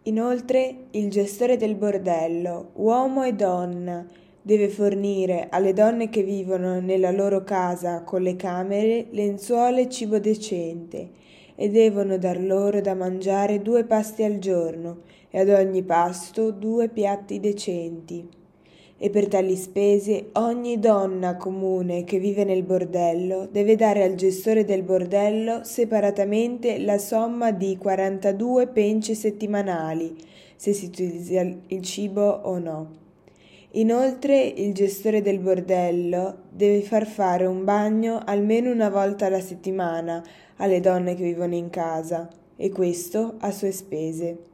Inoltre, il gestore del bordello, uomo e donna, deve fornire alle donne che vivono nella loro casa con le camere lenzuola e cibo decente e devono dar loro da mangiare 2 pasti al giorno e ad ogni pasto 2 piatti decenti. E per tali spese ogni donna comune che vive nel bordello deve dare al gestore del bordello separatamente la somma di 42 pence settimanali, se si utilizza il cibo o no. Inoltre il gestore del bordello deve far fare un bagno almeno una volta alla settimana alle donne che vivono in casa, e questo a sue spese.